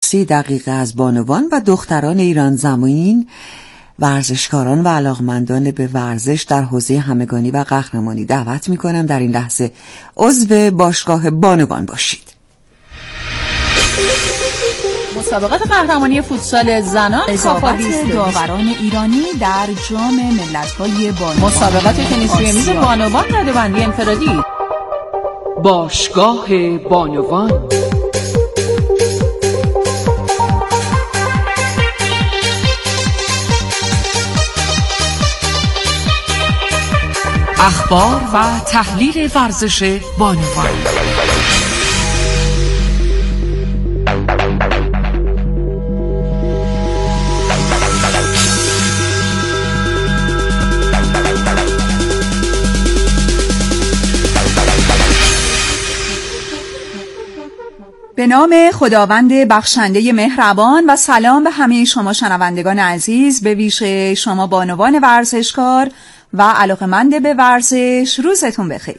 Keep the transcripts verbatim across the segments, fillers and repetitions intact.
سی دقیقه از بانوان و دختران ایران زمین، ورزشکاران و علاقمندان به ورزش در حوزه همگانی و قهرمانی دعوت می‌کنم در این لحظه عضو باشگاه بانوان باشید. مسابقات قهرمانی فوتسال زنان، رقابت داوران ایرانی در جام ملت‌های بانوان، مسابقات تنیس روی میز بانوان رده‌بندی انفرادی. باشگاه بانوان. اخبار و تحلیل ورزش بانوان. به نام خداوند بخشنده مهربان و سلام به همه شما شنوندگان عزیز، به ویژه شما بانوان ورزشکار و علاقه‌مند به ورزش. روزتون بخیر.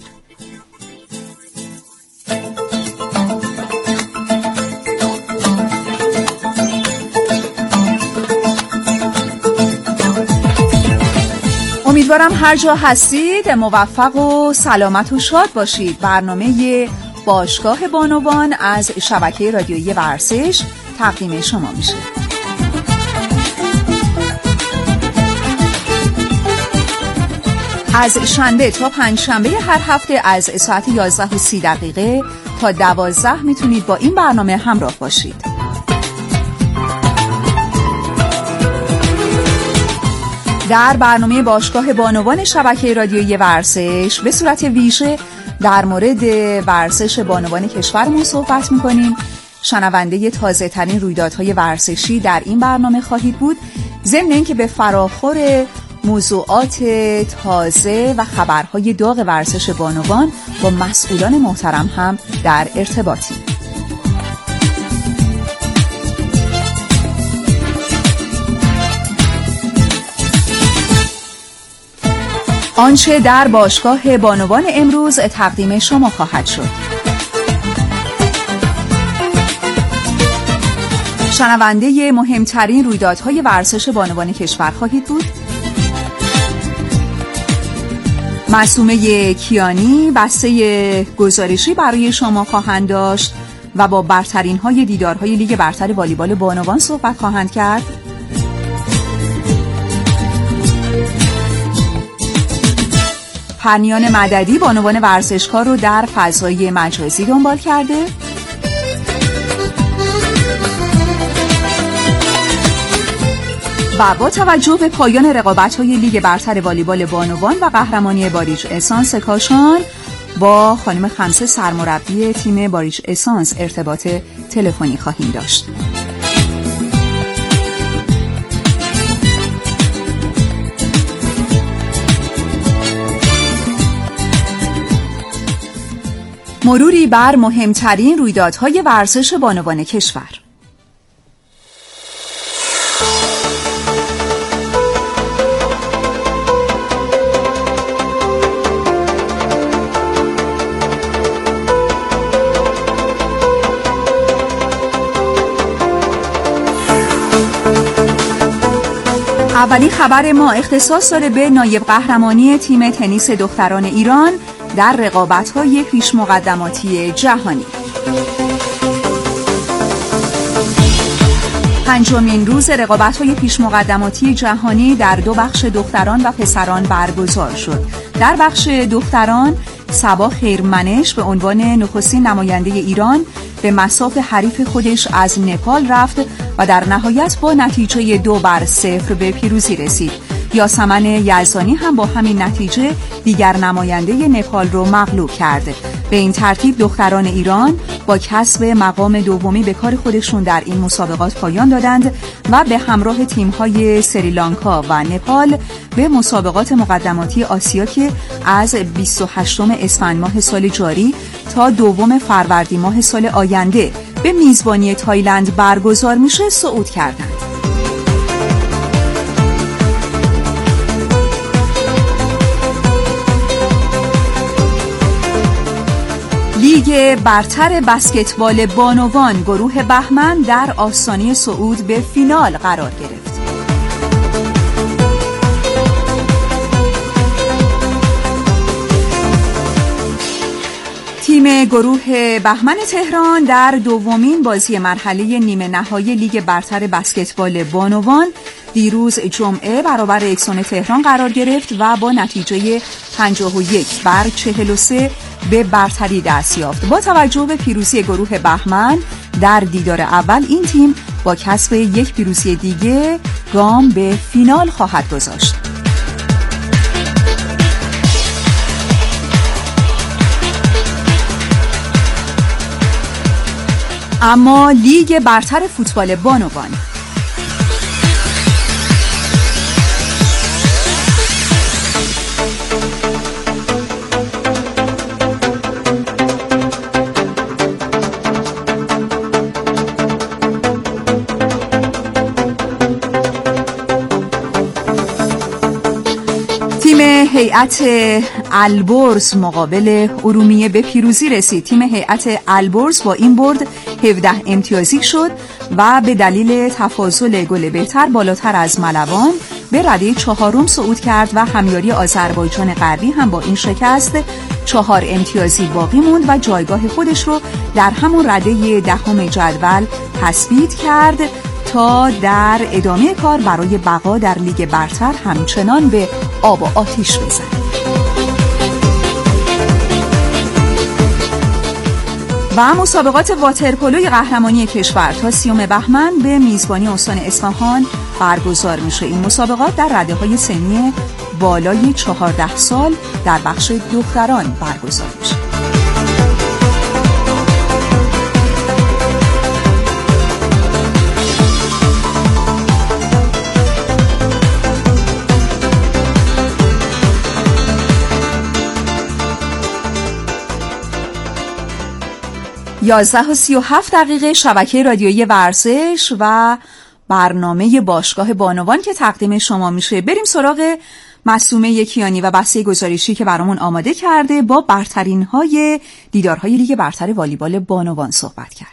امیدوارم هر جا هستید موفق و سلامت و شاد باشید. برنامه باشگاه بانوان از شبکه رادیویی ورزش تقدیم شما میشه. از شنبه تا پنجشنبه هر هفته از ساعت یازده و سی دقیقه تا دوازده میتونید با این برنامه همراه باشید. در برنامه باشگاه بانوان شبکه رادیویی ورزش به صورت ویژه در مورد ورزش بانوان کشورمون صحبت میکنیم. شنونده تازه ترین رویدادهای ورزشی در این برنامه خواهید بود، ضمن اینکه به فراخور موضوعات تازه و خبرهای داغ ورزش بانوان با مسئولان محترم هم در ارتباطیم. آنچه در باشگاه بانوان امروز تقدیم شما خواهد شد: شنونده مهمترین رویدادهای ورزش بانوان کشور خواهید بود. معصومه کیانی بسته گزارشی برای شما خواهند داشت و با برترین های دیدارهای لیگ برتر والیبال بانوان صحبت خواهند کرد. پرنیان مددی بانوان ورزشکار رو در فضای مجازی دنبال کرده. و با توجه به پایان رقابت‌های لیگ برتر والیبال بانوان و قهرمانی باریج اسانس کاشان با خانم خمسه سرمربی تیم باریج اسانس ارتباط تلفنی خواهیم داشت. مروری بر مهمترین رویدادهای ورزش بانوان کشور. اولین خبر ما اختصاص داره به نایب قهرمانی تیم تنیس دختران ایران در رقابت‌های پیش مقدماتی جهانی. پنجمین روز رقابت‌های پیش مقدماتی جهانی در دو بخش دختران و پسران برگزار شد. در بخش دختران صبا خیرمنش به عنوان نخستین نماینده ایران به مصاف حریف خودش از نپال رفت و در نهایت با نتیجه دو بر صفر به پیروزی رسید. یاسمن یزدانی هم با همین نتیجه دیگر نماینده نپال رو مغلوب کرد. به این ترتیب دختران ایران با کسب مقام دومی به کار خودشون در این مسابقات پایان دادند و به همراه تیم‌های سریلانکا و نپال به مسابقات مقدماتی آسیا که از بیست و هشتم اسفند ماه سال جاری تا دوم فروردین ماه سال آینده به میزبانی تایلند برگزار میشه صعود کردند. لیگ برتر بسکتبال بانوان گروه بهمن در آستانه صعود به فینال قرار گرفت. تیم گروه بهمن تهران در دومین بازی مرحله نیمه نهایی لیگ برتر بسکتبال بانوان دیروز جمعه برابر اکسون تهران قرار گرفت و با نتیجه پنجاه و یک بر چهل و سه به برتری دست یافت. با توجه به پیروزی گروه بهمن در دیدار اول، این تیم با کسب یک پیروزی دیگه گام به فینال خواهد گذاشت. اما لیگ برتر فوتبال بانوان هیئت البرز مقابل ارومیه به پیروزی رسید. تیم هیئت البرز با این برد هفده امتیازی شد و به دلیل تفاضل گل بهتر بالاتر از ملوان به رده چهارم صعود کرد و همیاری آذربایجان غربی هم با این شکست چهار امتیازی باقی موند و جایگاه خودش رو در همون رده دهم جدول تثبیت کرد تا در ادامه کار برای بقا در لیگ برتر همچنان به آب و آتیش بزنه. و مسابقات واترپولوی قهرمانی کشور تا سیوم بهمن به میزبانی استان اصفهان برگزار میشه. این مسابقات در رده‌های سنی بالای چهارده سال در بخش دختران برگزار میشه. یازده و سی و هفت دقیقه شبکه رادیویی ورزش و برنامه باشگاه بانوان که تقدیم شما میشه. بریم سراغ معصومه کیانی و بحث گزارشی که برامون آماده کرده. با برترین های دیدارهای لیگ برتر والیبال بانوان صحبت کرده.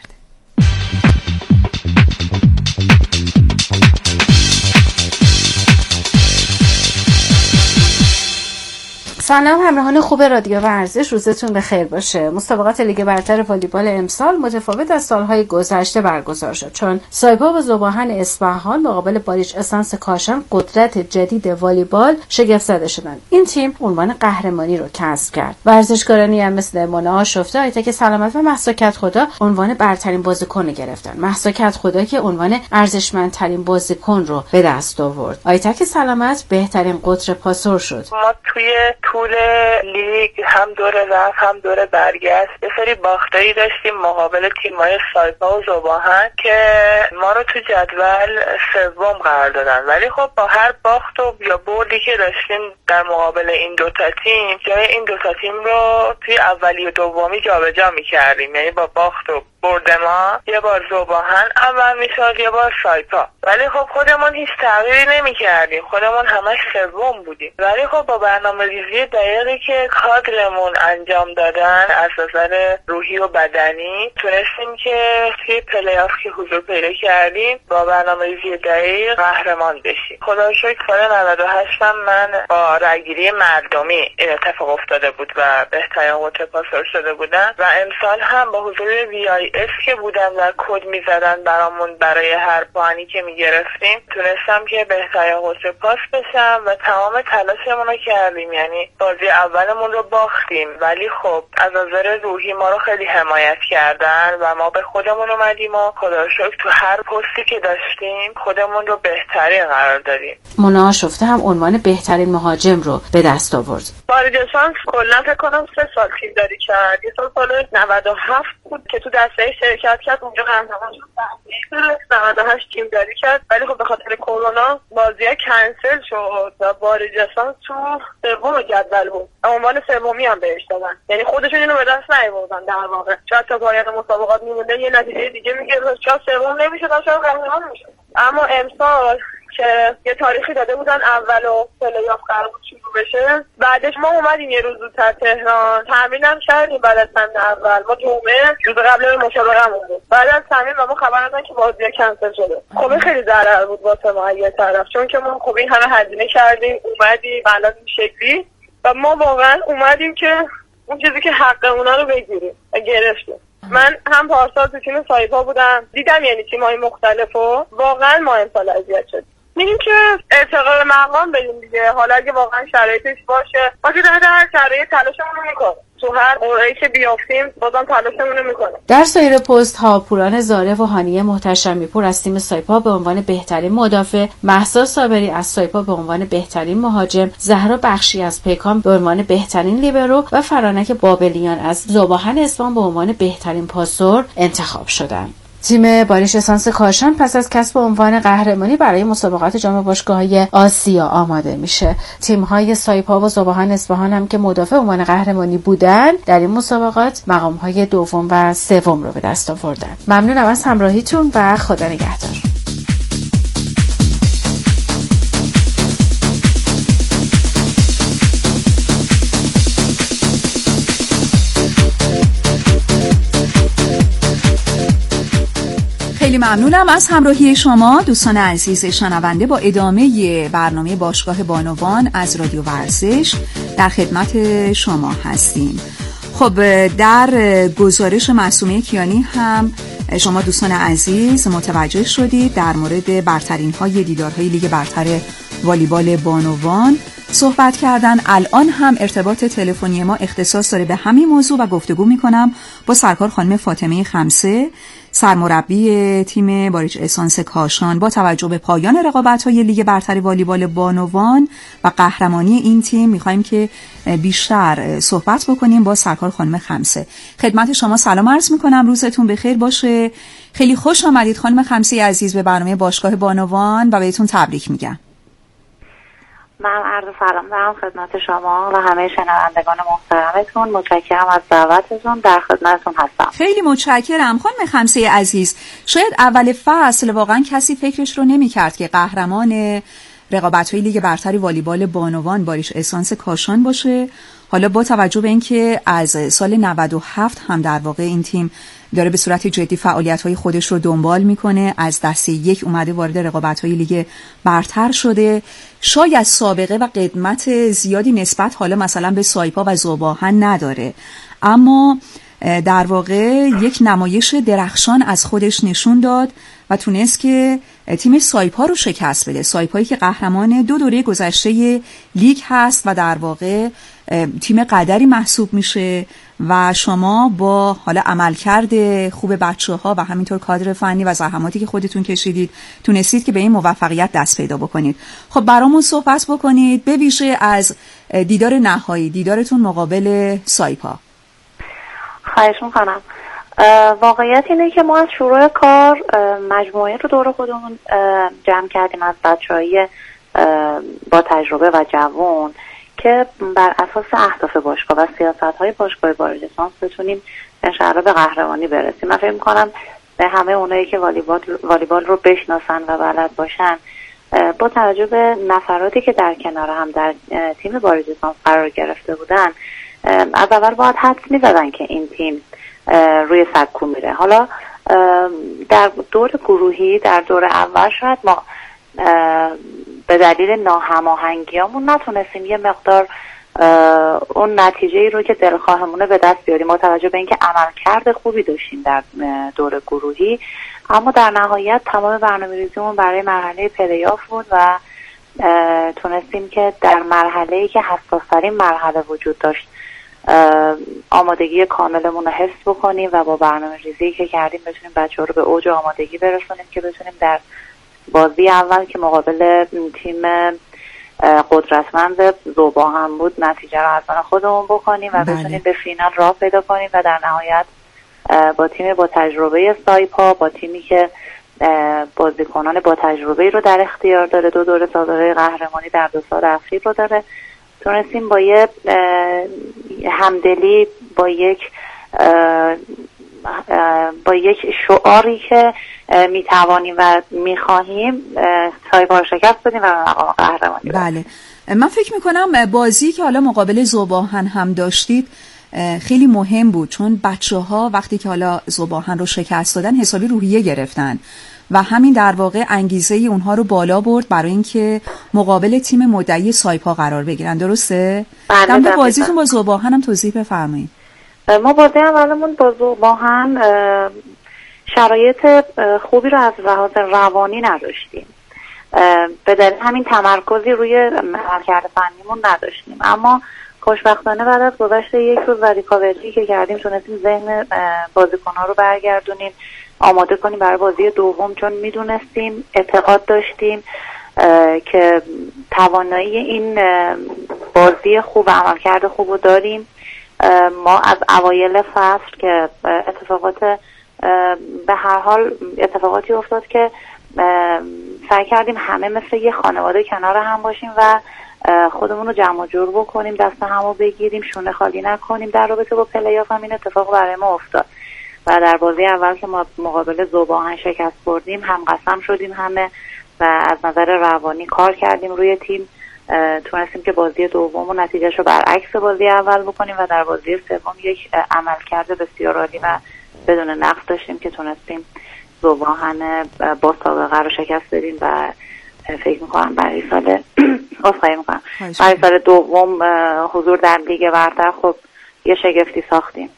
سلام همراهان خوب رادیو ورزش، روزتون بخیر باشه. مسابقات لیگ برتر والیبال امسال متفاوت از سالهای گذشته برگزار شد، چون سایپا و ذوباهن اصفهان مقابل باریچ اسانس کاشان قدرت جدید والیبال شگفت زده شدند. این تیم عنوان قهرمانی رو کسب کرد. ورزشکارانی هم مثل منى آشفته، آیتک سلامت و مهسا کدخدا عنوان برترین بازیکن گرفتن. مهسا کدخدا که عنوان ارزشمندترین بازیکن رو به دست آورد. آیتک سلامت بهترین قطر پاسور شد. ما توی طول لیگ هم دوره رفت هم دوره برگشت یه سری باختایی داشتیم مقابل تیم‌های سایپا و ذوباهن که ما رو تو جدول سوم قرار دادن، ولی خب با هر باخت و یا بردی که داشتیم در مقابل این دوتا تیم، جای این دوتا تیم رو توی اولی و دومی جابجا می‌کردیم. یعنی با باخت و برد ما یه بار ذوباهن اول میشد یه بار سایپا، ولی خب خودمون هیچ تغییری نمی‌کردیم، خودمون همش سوم بودیم. ولی خب با برنامه‌ریزی دقیقی که کادرمون انجام دادن از نظر روحی و بدنی تونستیم که توی پلی آف که حضور پیدا کردیم با برنامه‌ریزی دقیق قهرمان بشیم. خدا رو شکر سال نود و هشت هم من با رأیگیری مردمی این اتفاق افتاده بود و بهترین قطر پاسور شده بودن و امسال هم با حضور وی آی اس که بودن و کد میزدن برامون برای هر پوانی که میگرفتیم تونستم که بهترین قطر پاس بشم و تمام تلاشمون رو کردیم. یعنی بازی اولمون رو باختیم ولی خب از نظر روحی ما رو خیلی حمایت کردن و ما به خودمون اومدیم و خدا رو شکر تو هر پستی که داشتیم خودمون رو بهترین قرار دادیم. منى آشفته هم عنوان بهترین مهاجم رو به دست آورد. باریچ اسانس کلا فکر کنم سه سال تیم‌داری کرد. یه سال سال نود و هفت بود که تو دسته شرکت کرد، اونجا قهرمان شد. نود و هشت تیم‌داری کرد ولی خب به خاطر کرونا بازی‌ها کنسل شد و باریچ اسانس تو سوم جدول بود. عنوان سومی هم بهش دادن. یعنی خودشون اینو به دست نیاوردن در واقع. شاید تا پایان مسابقات میمونده یه نتیجه دیگه میگرفت، شاید سوم نمیشد، شاید قهرمان میشد. اما امسال که یه تاریخی داده بودن اول و پلی‌آف قرار بود شروع بشه. بعدش ما اومدیم یه روز زودتر تهران، تمرینم کردیم. بعد از تمرین اول ما جمعه روز قبل مسابقه‌مون بود. بعد از تمرین ما خبر دادن که بازی کنسل شده. خب خیلی ضرر بود واسه ما یه طرف، چون که ما خب این همه هزینه کردیم اومدیم الان این شکلی و ما واقعا اومدیم که اون چیزی که حق اونا رو بگیریم و گرفتیم. من هم پارسال تو تیم سایپا بودم، دیدم یعنی تیم‌های مختلفو، واقعا ما امسال اذیت شدیم. میگیم که ارتقا به مقام بدیم دیگه. حالا اگه واقعا شرایطش باشه ما که در هر شرایط تلاشمون رو میکنیم، تو هر قرعه‌ای که بیافتیم بازم تلاشمون رو میکنیم. در سایر پست ها پوران زاره و هانیه محتشمی پور از تیم سایپا به عنوان بهترین مدافع، مهسا صابری از سایپا به عنوان بهترین مهاجم، زهرا بخشی از پیکان به عنوان بهترین لیبرو و فرانک بابلیان از ذوباهن اصفهان به عنوان بهترین پاسور انتخاب شدند. تیم باریش اسانس کاشان پس از کسب عنوان قهرمانی برای مسابقات جام باشگاه‌های آسیا آماده میشه. تیم‌های سایپا و ذوباهن اصفهان هم که مدافع عنوان قهرمانی بودن در این مسابقات مقام‌های دوم و سوم رو به دست آوردن. ممنونم از همراهیتون و خدا نگهدار. خیلی ممنونم از همراهی شما دوستان عزیز شنونده. با ادامه برنامه باشگاه بانوان از رادیو ورزش در خدمت شما هستیم. خب در گزارش معصومه کیانی هم شما دوستان عزیز متوجه شدید در مورد برترین های دیدارهای لیگ برتر والیبال بانوان صحبت کردن. الان هم ارتباط تلفنی ما اختصاص داره به همین موضوع و گفتگو میکنم با سرکار خانم فاطمه خمسه، سرمربی تیم باریچ اسانس کاشان. با توجه به پایان رقابت‌های لیگ برتر والیبال بانوان و قهرمانی این تیم می‌خوایم که بیشتر صحبت بکنیم با سرکار خانم خمسه. خدمت شما سلام عرض می‌کنم، روزتون بخیر باشه. خیلی خوش آمدید خانم خمسه عزیز به برنامه باشگاه بانوان و بهتون تبریک میگم. من عرض سلام دارم خدمت شما و همه شنوندگان محترمتون. متشکرم از دعوتتون، در خدمتتون هستم. خیلی متشکرم خانم خمسه عزیز. شاید اول فصل واقعا کسی فکرش رو نمی‌کرد که قهرمان رقابت‌های لیگ برتر والیبال بانوان باریش اسانس کاشان باشه. حالا با توجه به اینکه از سال نود و هفت هم در واقع این تیم داره به صورت جدی فعالیت‌های خودش رو دنبال میکنه، از دسته یک اومده وارد رقابت‌های لیگ برتر شده، شاید سابقه و قدمت زیادی نسبت حالا مثلا به سایپا و ذوباهن نداره، اما در واقع یک نمایش درخشان از خودش نشون داد و تونست که تیم سایپا رو شکست بده. سایپایی که قهرمان دو دوره گذشته لیگ هست و در واقع تیم قدری محسوب میشه و شما با حالا عملکرد خوب بچه‌ها و همینطور کادر فنی و زحماتی که خودتون کشیدید تونستید که به این موفقیت دست پیدا بکنید. خب برامون صحبت بکنید به ویژه از دیدار نهایی، دیدارتون مقابل سایپا. خواهش میکنم. واقعیت اینه که ما از شروع کار مجموعه رو دور خودمون جمع کردیم از بچه‌های با تجربه و جوان که بر اساس اهداف باشگاه و سیاست‌های باشگاه باریچ اسانس بتونیم انشاءالله به قهرمانی برسیم. من فکر می‌کنم به همه اونایی که والیبال والیبال رو بشناسن و بلد باشن با توجه به نفراتی که در کنار هم در تیم باریچ اسانس قرار گرفته بودن از اول باید حدس می‌زدن که این تیم روی سبکو میره. حالا در دور گروهی در دور اول شاید ما به دلیل ناهماهنگیامون نتونستیم یه مقدار اون نتیجه‌ای رو که دلخواهمونه به دست بیاریم با توجه به اینکه عملکرد خوبی داشتیم در دور گروهی، اما در نهایت تمام برنامه‌ریزیمون برای مرحله پلی‌آف بود و تونستیم که در مرحله‌ای که حساس‌ترین مرحله وجود داشت آمادگی کاملمون رو حفظ بکنیم و با برنامه‌ریزی که کردیم بتونیم بچه‌ها رو به اوج آمادگی برسونیم که بتونیم در بازی اول که مقابل تیم قدرتمند ذوباهن بود نتیجه رو از آن خودمون بکنیم و بتونیم به فینال راه پیدا کنیم و در نهایت با تیم با تجربه سایپا، با تیمی که بازیکنان با تجربه رو در اختیار داره، دو دوره سابقه قهرمانی در دو سال اخیر رو داره، تونستیم با یه همدلی با یک با یک شعاری که میتوانیم و میخواهیم سایپا رو شکست بدیم و مقام قهرمانی. بله، من فکر میکنم بازی که حالا مقابل ذوب‌آهن هم داشتید خیلی مهم بود، چون بچه ها وقتی که حالا ذوب‌آهن رو شکست دادن حسابی روحیه گرفتن و همین در واقع انگیزه اونها رو بالا برد برای اینکه مقابل تیم مدعی سایپا قرار بگیرن. درسته؟ در مورد بازیتون با ذوب‌آهن هم توضیح بفرمایید. ما بازی اولمون با ذوب‌آهن شرایط خوبی رو از لحاظ روانی نداشتیم، به دلیل همین تمرکزی روی عملکرد فنیمون نداشتیم، اما خوشبختانه بعد از گذشت یک روز و ریکاوری که کردیم تونستیم ذهن بازیکن‌ها رو برگردونیم، آماده کنیم برای بازی دوم، چون میدونستیم، اعتقاد داشتیم که توانایی این بازی خوب و عملکرد خوب رو داریم. ما از اوایل فصل که اتفاقات به هر حال اتفاقاتی افتاد که سعی کردیم همه مثل یه خانواده کنار هم باشیم و خودمون رو جمع جور بکنیم، دست همو بگیریم، شونه خالی نکنیم. در رابطه با پلی آف هم این اتفاق برای ما افتاد و در بازی اول که ما مقابل ذوب‌آهن شکست بردیم هم قسم شدیم همه و از نظر روانی کار کردیم روی تیم، تونستیم که بازی دوم و نتیجهشو برعکس بازی اول بکنیم و در بازی سوم یک عملکرد بسیار عالی و بدون نقص داشتیم که تونستیم ذوب‌آهن با سابقه رو شکست بدیم و فکر میکنم برای سال اصخایی میکنم برای سال دوم حضور در لیگ برتر خب یه شگفتی ساختیم.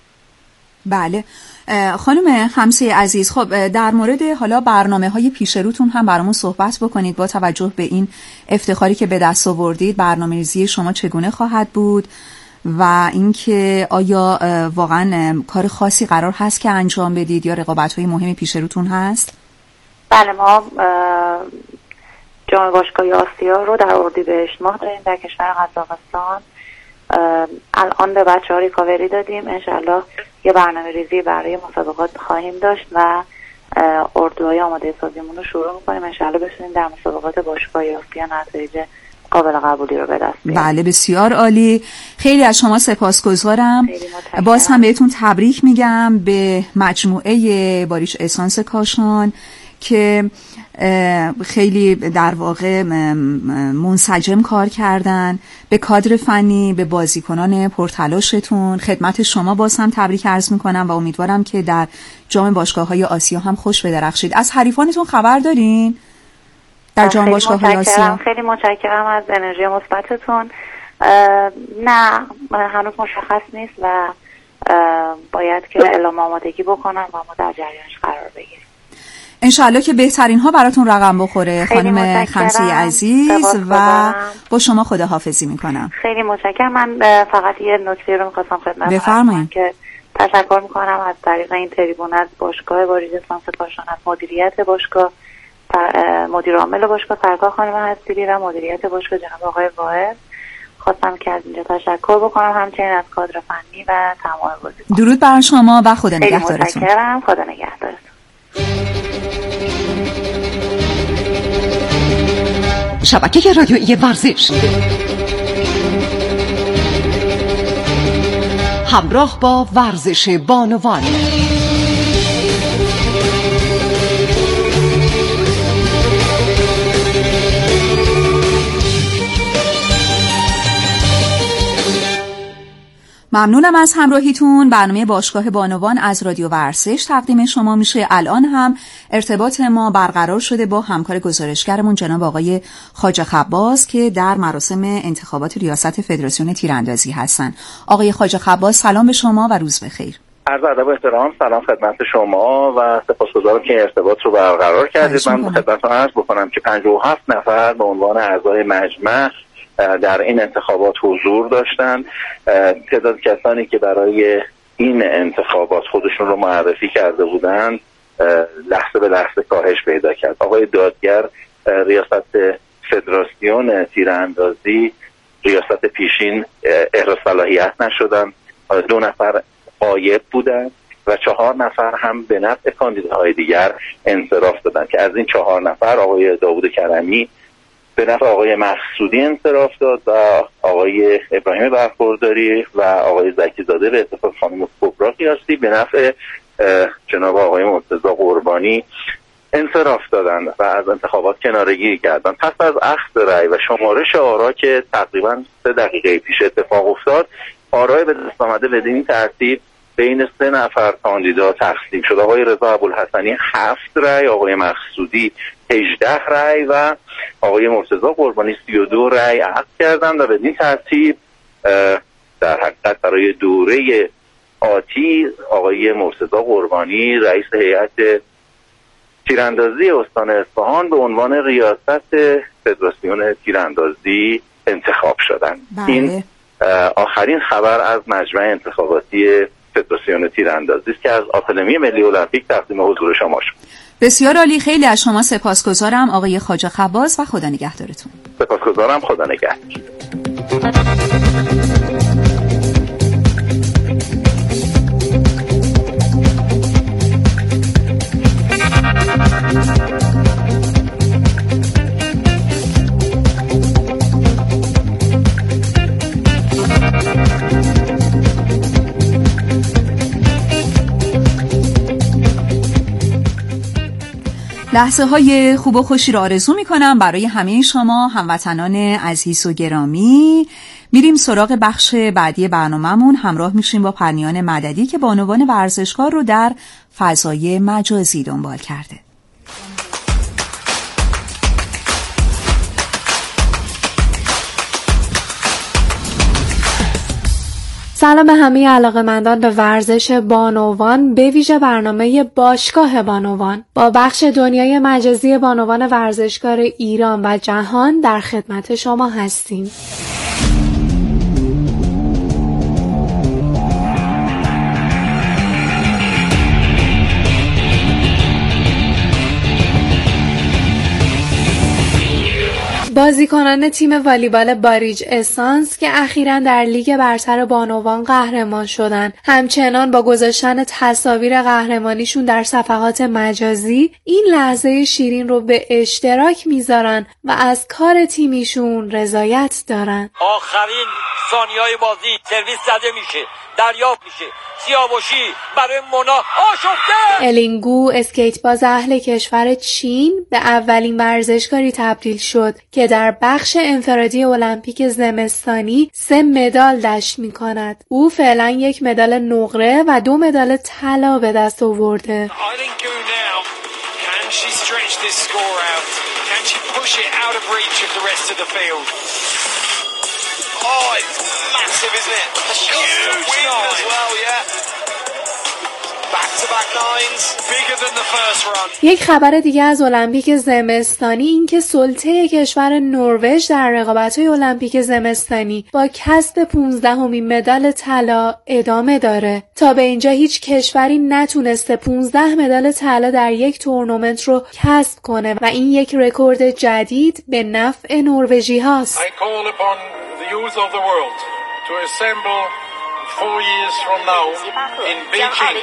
بله خانم خمسه عزیز، خب در مورد حالا برنامه‌های پیش روتون هم برامون صحبت بکنید. با توجه به این افتخاری که به دست آوردید، برنامه‌ریزی شما چگونه خواهد بود و اینکه آیا واقعا کار خاصی قرار هست که انجام بدید یا رقابت‌های مهمی پیش روتون هست؟ بله، ما جام باشگاهی آسیا رو در اردیبهشت ماه داریم در کشور قزاقستان. الان به بچه‌ها ریکاوری دادیم، انشالله یه برنامه ریزی برای مسابقات خواهیم داشت و اردوهای آماده سازیمون رو شروع می‌کنیم، انشالله بتونیم در مسابقات باشگاهی آسیا نتایج قابل قبولی رو به دست بیاریم. بله بسیار عالی، خیلی از شما سپاسگزارم. باز هم بهتون تبریک میگم به مجموعه باریش اسانس کاشان که خیلی در واقع منسجم کار کردن، به کادر فنی، به بازیکنان پرتلاشتون. خدمت شما باز هم تبریک عرض میکنم و امیدوارم که در جام باشگاه‌های آسیا هم خوش بدرخشید. از حریفانتون خبر دارین در جام باشگاه‌های آسیا؟ خیلی متشکرم از انرژی مثبتتون. نه هنوز مشخص نیست و باید که اعلام آمادگی بکنم و ما در جریانش قرار بگیریم. انشالله که بهترین ها براتون رقم بخوره خانم خمسه عزیز و با شما خداحافظی میکنم. خیلی متشکرم. من فقط یه نکته رو میخواستم خدمت بفرمایید که تشکر میکنم از طریق این تریبون از باشگاه باریش اسانس کاشان، از مدیریت باشگاه، مدیر عامل باشگاه سرکار خانم حسیری و مدیریت باشگاه جناب آقای واحد. خواستم که از اینجا تشکر بکنم، همچنین از کادر فنی و تمام بازیکنان. درود بر شما و خدا نگهدارتون. خیلی متشکرم، خدا نگهدارتون. شبکه رادیویی ورزش همراه با ورزش بانوان. ممنونم از همراهیتون. برنامه باشگاه بانوان از رادیو ورزش تقدیم شما میشه. الان هم ارتباط ما برقرار شده با همکار گزارشگرمون جناب آقای خواجه خباس که در مراسم انتخابات ریاست فدراسیون تیراندازی هستن. آقای خواجه خباس سلام به شما و روز بخیر. عرض ادب و احترام، سلام خدمت شما و سپاسگزارم که ارتباط رو برقرار کردید. من خدمتتون عرض بکنم که پنجاه و هفت نفر به عنوان اعضای مجمع در این انتخابات حضور داشتن. تعداد کسانی که برای این انتخابات خودشون رو معرفی کرده بودند لحظه به لحظه کاهش پیدا کرد. آقای دادگر ریاست فدراسیون تیراندازی ریاست پیشین احراز صلاحیت نشدن، دو نفر غایب بودند و چهار نفر هم به نفع کاندیداهای دیگر انصراف دادند که از این چهار نفر آقای داوود کرمی به نفع آقای مقصودی انصراف داد و آقای ابراهیم برخورداری و آقای زکی‌زاده به اتفاق خانم کبرا قیاسی به نفع جناب آقای مرتضی قربانی انصراف دادن و از انتخابات کناره‌گیری کردن. پس از اخذ رأی و شمارش آرا که تقریبا سه دقیقه پیش اتفاق افتاد، آرای به دست آمده بدین ترتیب بین سه نفر کاندیدا تقسیم شد. آقای رضا ابوالحسنی هفت رأی، آقای مقصودی هجده رأی و آقای مرتضی قربانی سی و دو رأی اخذ کردند و بدین ترتیب در حقیقت برای دوره آتی آقای مرتضی قربانی رئیس هیئت تیراندازی استان اصفهان به عنوان ریاست فدراسیون تیراندازی انتخاب شدند. بله. این آخرین خبر از مجمع انتخاباتی فدراسیون تیراندازی است که از آکادمی ملی المپیک تقدیم حضور شما شد. بسیار عالی، خیلی از شما سپاسگزارم آقای خواجه خباز و خدا نگهدارتون. سپاسگزارم، خدا نگهدار. لحظه های خوب و خوشی رو آرزو می کنم برای همه شما هموطنان عزیز و گرامی. میریم سراغ بخش بعدی برنامه‌مون، همراه میشیم با پرنیان مددی که بانوان ورزشکار رو در فضای مجازی دنبال کرده. سلام به همه علاقه‌مندان به ورزش بانوان، به ویژه برنامه باشگاه بانوان. با بخش دنیای مجازی بانوان ورزشکار ایران و جهان در خدمت شما هستیم. بازیکنان تیم والیبال باریج اسانس که اخیراً در لیگ برتر بانوان قهرمان شدند، همچنان با گذاشتن تصاویر قهرمانیشون در صفحات مجازی این لحظه شیرین رو به اشتراک میذارن و از کار تیمیشون رضایت دارن. آخرین ثانیه‌های بازی سرویس زده میشه، دریافت میشه، سیاوشی برای مونا آشفته. الینگو اسکیت باز اهل کشور چین به اولین ورزشکاری تبدیل شد که در بخش انفرادی المپیک زمستانی سه مدال دشت می‌کند. او فعلا یک مدال نقره و دو مدال طلا به دست آورده. Oh, it's massive, isn't it? A huge win as well, yeah. Back-to-back nines, bigger than the first run. یک خبر دیگه از المپیک زمستانی این که سلطه کشور نروژ در رقابت‌های المپیک زمستانی با کسب پانزدهمین مدال طلا ادامه داره. تا به اینجا هیچ کشوری نتونسته پانزده مدال طلا در یک تورنمنت رو کسب کنه و این یک رکورد جدید به نفع نروژی هاست. I call upon the youth of the world to assemble four years from now in Beijing.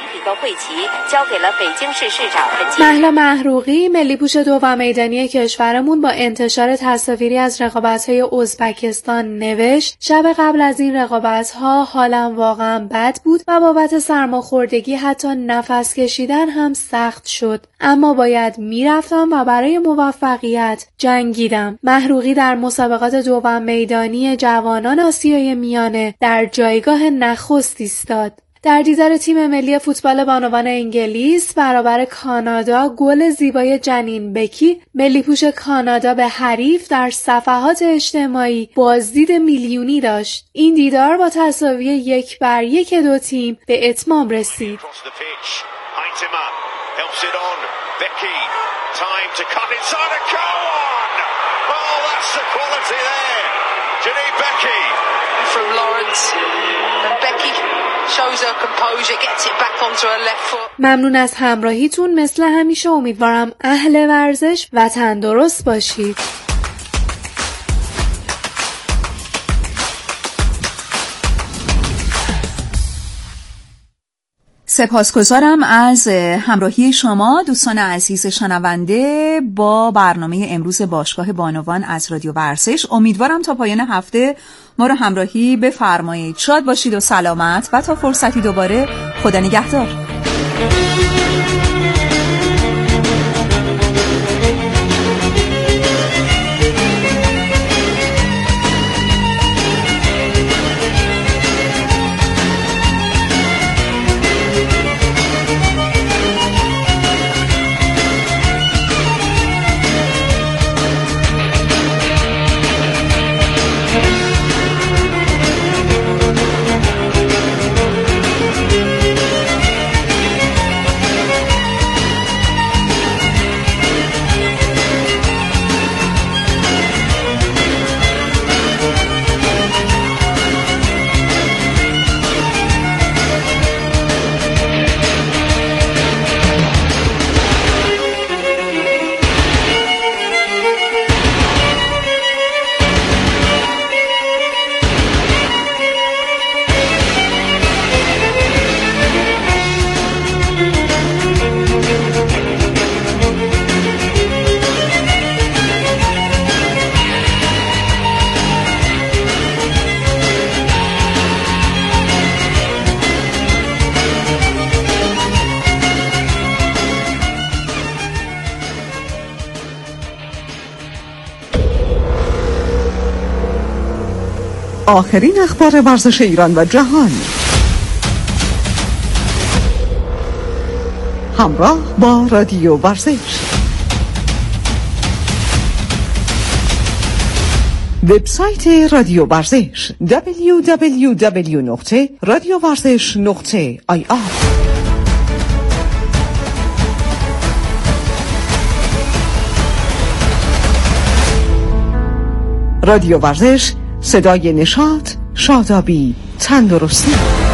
مهلا محروقی، ملی پوش دو و میدانی کشورمون با انتشار تصاویری از رقابت‌های ازبکستان نوشت: شب قبل از این رقابت‌ها حالم واقعا بد بود و بابت سرماخوردگی حتی نفس کشیدن هم سخت شد، اما باید میرفتم و برای موفقیت جنگیدم. محروقی در مسابقات دوم میدانی جوانان آسیای میانه در جایگاه نخست ایستاد. در دیدار تیم ملی فوتبال بانوان انگلیس برابر کانادا، گل زیبای جنین بکی، ملی پوش کانادا به حریف در صفحات اجتماعی بازدید میلیونی داشت. این دیدار با تساوی یک بر یک دو تیم به اتمام رسید. ممنون از همراهیتون. مثل همیشه امیدوارم اهل ورزش و تندرست باشید. سپاسگزارم از همراهی شما دوستان عزیز شنونده با برنامه امروز باشگاه بانوان از رادیو ورزش. امیدوارم تا پایان هفته ما رو همراهی بفرمایید. شاد باشید و سلامت و تا فرصتی دوباره، خدا نگهدار. آخرین اخبار ورزش ایران و جهان، همراه با رادیو ورزش. وبسایت رادیو ورزش دبلیو دبلیو دبلیو نقطه رادیو ورزش نقطه آی آر. رادیو ورزش، صدای نشاط، شادابی، تندرستی.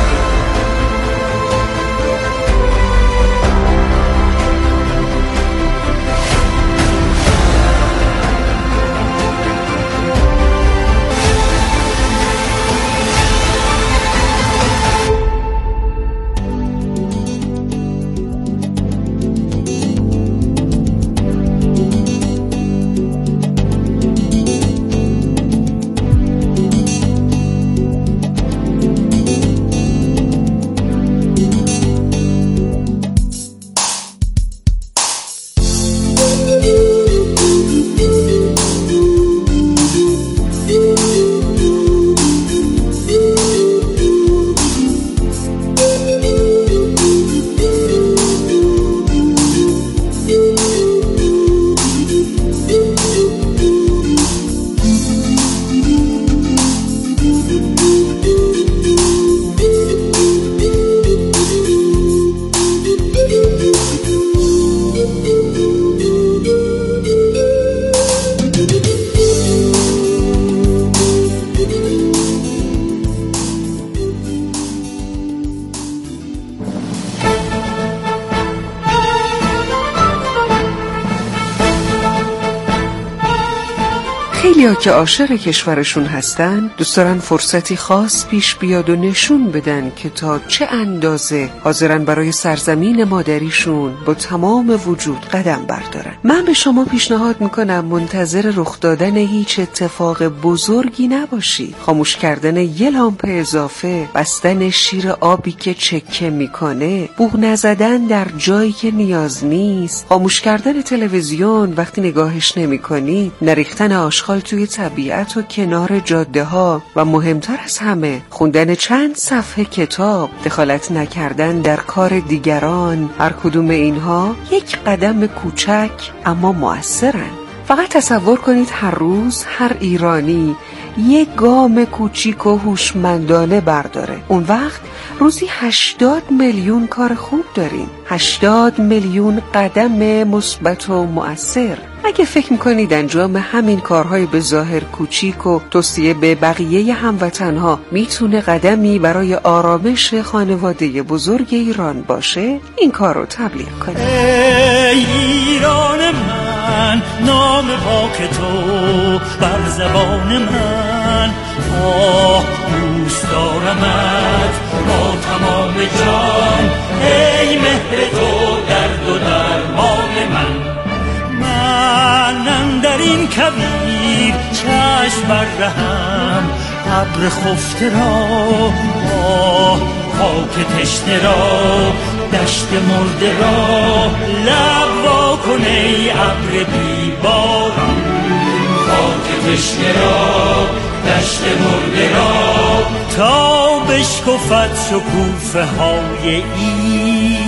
خیلیا که عاشق کشورشون هستن دوست دارن فرصتی خاص پیش بیاد و نشون بدن که تا چه اندازه حاضرن برای سرزمین مادریشون با تمام وجود قدم بردارن. من به شما پیشنهاد میکنم منتظر رخ دادن هیچ اتفاق بزرگی نباشید. خاموش کردن یه لامپ اضافه، بستن شیر آبی که چکه میکنه، بوق نزدن در جایی که نیاز نیست، خاموش کردن تلویزیون وقتی نگاهش نمیکنید، نریختن آشغال توی طبیعت و کنار جاده ها و مهمتر از همه خوندن چند صفحه کتاب، دخالت نکردن در کار دیگران. هر کدوم اینها یک قدم کوچک اما مؤثرن. فقط تصور کنید هر روز هر ایرانی یک گام کوچیک و هوشمندانه برداره. اون وقت روزی هشتاد میلیون کار خوب داریم، هشتاد میلیون قدم مثبت و مؤثر. اگه فکر میکنید انجام همین کارهای به ظاهر کوچیک و توصیه به بقیه هموطنها میتونه قدمی برای آرامش خانواده بزرگ ایران باشه، این کار رو تبلیغ کنید. ای ایران من من، نام پاک تو بر زبان من. آه دوست دارمت با تمام جان، ای مهر تو درد و درمان من. من اندر این کویر چشم برهم، ابر خفته را آه خاک تشنه را، دشت مرده را لب وا کن ای ابر بیباران. خاک تشنه را دشت مرده را، تا بشکفت شکوفه های این